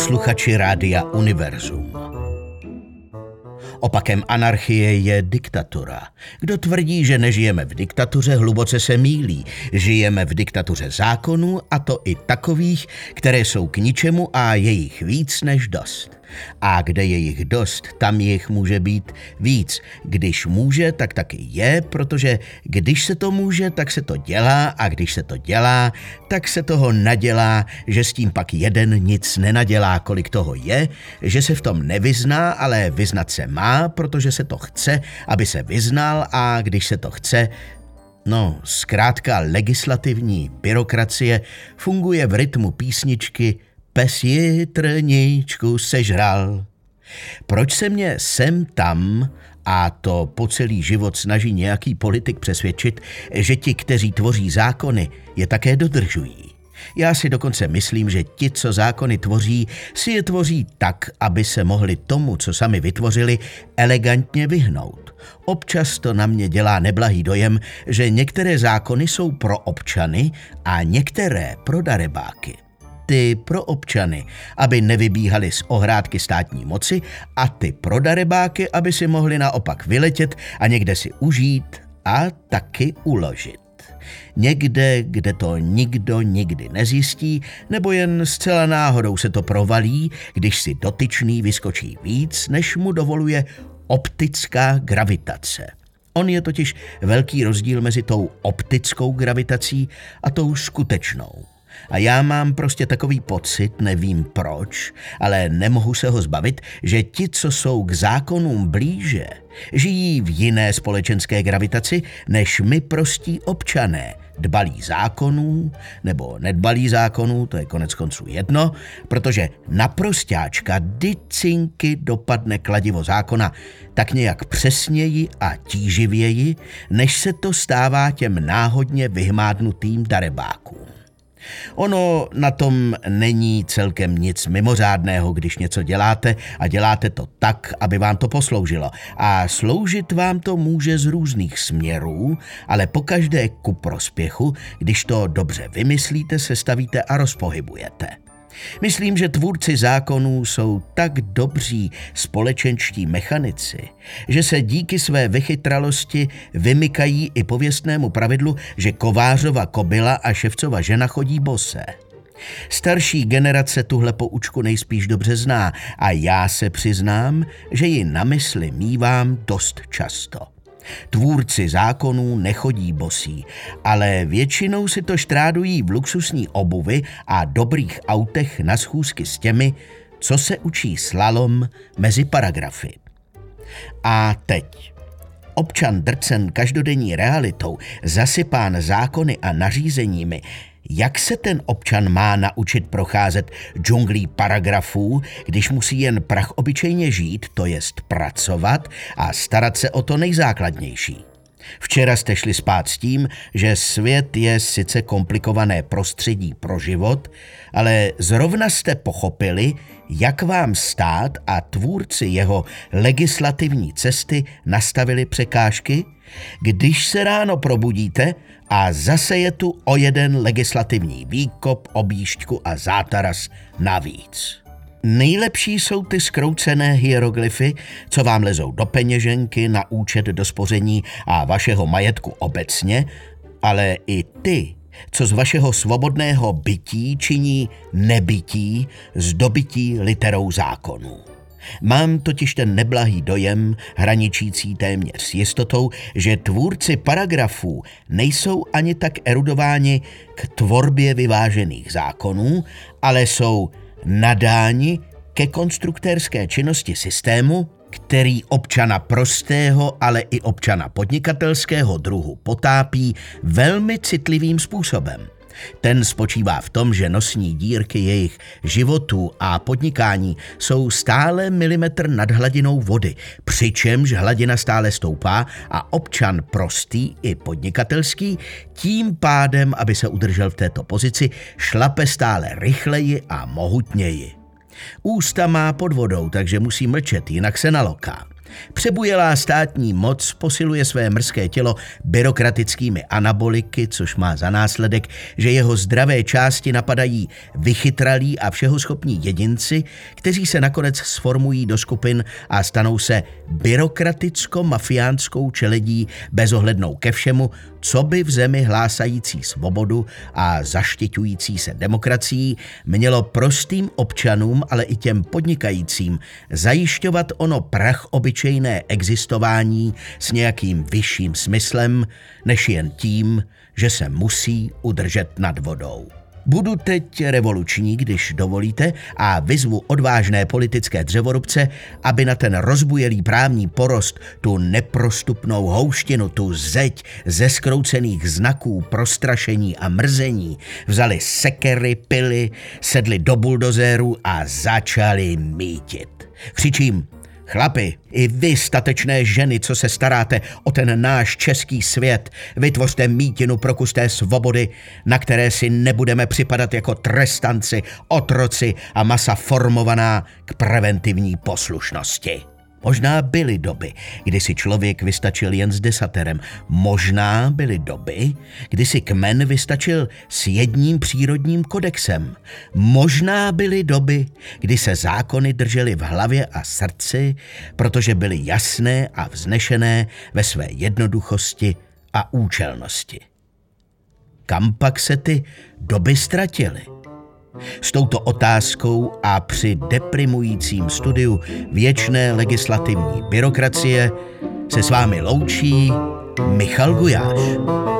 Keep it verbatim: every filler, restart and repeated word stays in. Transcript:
posluchači Rádia Univerzum. Opakem anarchie je diktatura. Kdo tvrdí, že nežijeme v diktatuře, hluboce se mýlí. Žijeme v diktatuře zákonů, a to i takových, které jsou k ničemu a je jich víc než dost. A kde je jich dost, tam jich může být víc. Když může, tak taky je, protože když se to může, tak se to dělá, a když se to dělá, tak se toho nadělá, že s tím pak jeden nic nenadělá, kolik toho je, že se v tom nevyzná, ale vyznat se má, protože se to chce, aby se vyznal, a když se to chce, no, zkrátka legislativní byrokracie funguje v rytmu písničky Pes ji trničku sežral. Proč se mě sem tam, a to po celý život snaží nějaký politik přesvědčit, že ti, kteří tvoří zákony, je také dodržují? Já si dokonce myslím, že ti, co zákony tvoří, si je tvoří tak, aby se mohli tomu, co sami vytvořili, elegantně vyhnout. Občas to na mě dělá neblahý dojem, že některé zákony jsou pro občany a některé pro darebáky. Ty pro občany, aby nevybíhali z ohrádky státní moci, a ty pro darebáky, aby si mohli naopak vyletět a někde si užít a taky uložit. Někde, kde to nikdo nikdy nezjistí, nebo jen zcela náhodou se to provalí, když si dotyčný vyskočí víc, než mu dovoluje optická gravitace. On je totiž velký rozdíl mezi tou optickou gravitací a tou skutečnou. A já mám prostě takový pocit, nevím proč, ale nemohu se ho zbavit, že ti, co jsou k zákonům blíže, žijí v jiné společenské gravitaci než my prostí občané, dbalí zákonů nebo nedbalí zákonů, to je konec konců jedno, protože na prostáčka dycinky dopadne kladivo zákona tak nějak přesněji a tíživěji, než se to stává těm náhodně vyhmádnutým darebákům. Ono na tom není celkem nic mimořádného, když něco děláte a děláte to tak, aby vám to posloužilo. A sloužit vám to může z různých směrů, ale pokaždé ku prospěchu, když to dobře vymyslíte, sestavíte a rozpohybujete. Myslím, že tvůrci zákonů jsou tak dobří společenští mechanici, že se díky své vychytralosti vymykají i pověstnému pravidlu, že kovářova kobyla a ševcova žena chodí bose. Starší generace tuhle poučku nejspíš dobře zná a já se přiznám, že ji na mysli mívám dost často. Tvůrci zákonů nechodí bosí, ale většinou si to štrádují v luxusní obuvi a dobrých autech na schůzky s těmi, co se učí slalom mezi paragrafy. A teď. Občan drcen každodenní realitou, zasypán zákony a nařízeními, jak se ten občan má naučit procházet džunglí paragrafů, když musí jen prach obyčejně žít, to jest pracovat a starat se o to nejzákladnější? Včera jste šli spát s tím, že svět je sice komplikované prostředí pro život, ale zrovna jste pochopili, jak vám stát a tvůrci jeho legislativní cesty nastavili překážky, když se ráno probudíte a zase je tu o jeden legislativní výkop, objížďku a zátaras navíc. Nejlepší jsou ty zkroucené hieroglyfy, co vám lezou do peněženky, na účet, do spoření a vašeho majetku obecně, ale i ty, co z vašeho svobodného bytí činí nebytí z dobytí literou zákonů. Mám totiž ten neblahý dojem, hraničící téměř s jistotou, že tvůrci paragrafů nejsou ani tak erudováni k tvorbě vyvážených zákonů, ale jsou nadáni ke konstruktérské činnosti systému, který občana prostého, ale i občana podnikatelského druhu potápí velmi citlivým způsobem. Ten spočívá v tom, že nosní dírky jejich životů a podnikání jsou stále milimetr nad hladinou vody, přičemž hladina stále stoupá a občan prostý i podnikatelský tím pádem, aby se udržel v této pozici, šlape stále rychleji a mohutněji. Ústa má pod vodou, takže musí mlčet, jinak se naloká. Přebujelá státní moc posiluje své mrzké tělo byrokratickými anaboliky, což má za následek, že jeho zdravé části napadají vychytralí a všehoschopní jedinci, kteří se nakonec sformují do skupin a stanou se byrokraticko-mafiánskou čeledí bezohlednou ke všemu, co by v zemi hlásající svobodu a zaštiťující se demokracií mělo prostým občanům, ale i těm podnikajícím zajišťovat ono prach obyčejné existování s nějakým vyšším smyslem, než jen tím, že se musí udržet nad vodou. Budu teď revoluční, když dovolíte, a vyzvu odvážné politické dřevorubce, aby na ten rozbujelý právní porost, tu neprostupnou houštinu, tu zeď ze zkroucených znaků, prostrašení a mrzení, vzali sekery, pily, sedli do buldozéru a začali mítit. Křičím: chlapi, i vy statečné ženy, co se staráte o ten náš český svět, vytvořte mítinu pro kus té svobody, na které si nebudeme připadat jako trestanci, otroci a masa formovaná k preventivní poslušnosti. Možná byly doby, kdy si člověk vystačil jen s desaterem. Možná byly doby, kdy si kmen vystačil s jedním přírodním kodexem. Možná byly doby, kdy se zákony držely v hlavě a srdci, protože byly jasné a vznešené ve své jednoduchosti a účelnosti. Kam pak se ty doby ztratily? S touto otázkou a při deprimujícím studiu věčné legislativní byrokracie se s vámi loučí Michal Gujáš.